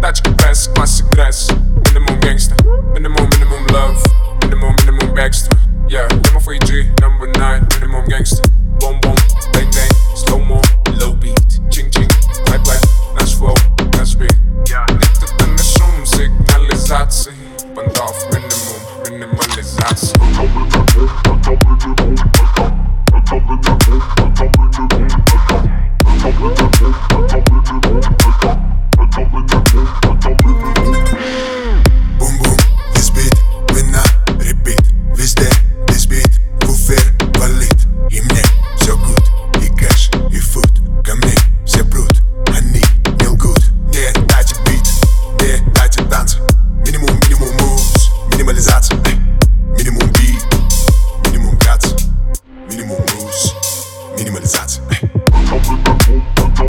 Tačka press, classic dress. Minimum gangster, minimum love. Minimum extra. Yeah, nummer 3G, number 9. Minimum gangster. Boom boom, bang bang, slow mo, low beat. Ching ching, black nasz flow, nasz beat. Yeah, niet te ten szum, sygnalizacji. Band off, minimalizacji.